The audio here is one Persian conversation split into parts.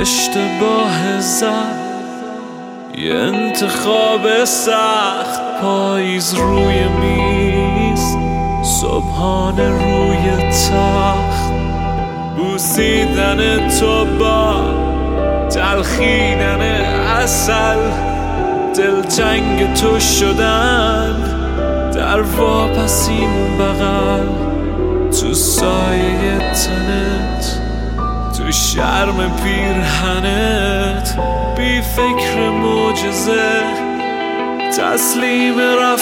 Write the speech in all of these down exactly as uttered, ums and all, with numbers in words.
اشتباه زد، یه انتخاب سخت. پاییز روی میز، صبحانه روی تخت، بوسیدن تو با تلخیدن عسل، دلتنگ تو شدن در واپسین بغل، تو سایه تنت، تو شرم پیرهنت، بی فکر معجزه تسلیم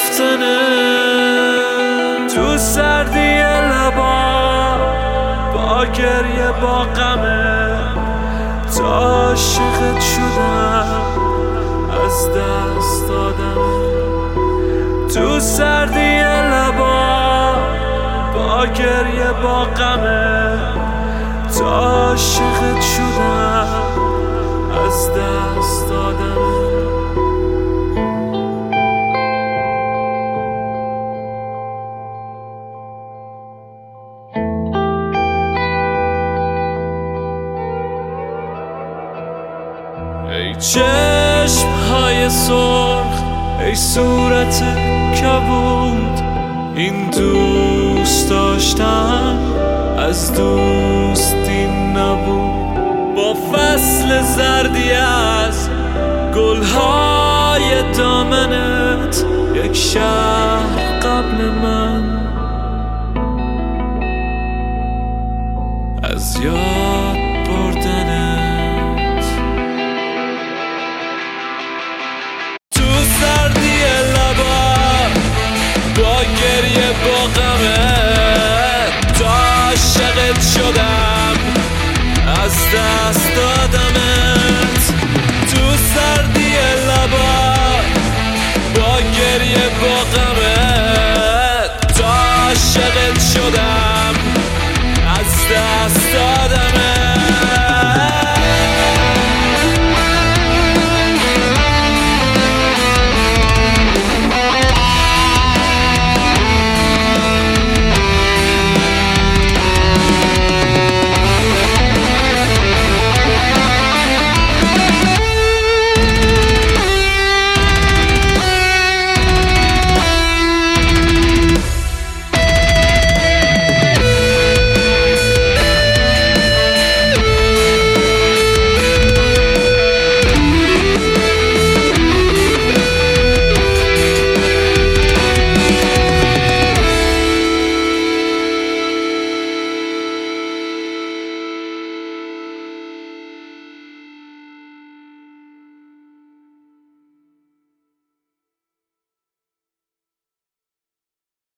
رفتنت، تو سردی لبا با گریه با غمه، تا عاشقت شدم از دست دادم، تو سردی لبا با گریه با غمه، تا عاشقت شدم از دست دادم. ای چشم های سرخ، ای صورت کبود، این دوست داشتن از دوستی نبود. با فصل زردی از گلهای دامنت، یک شهر قبل من از یاد بردنت، تو سردی لبا با گریه با غمت، تا عاشقت شدم از دست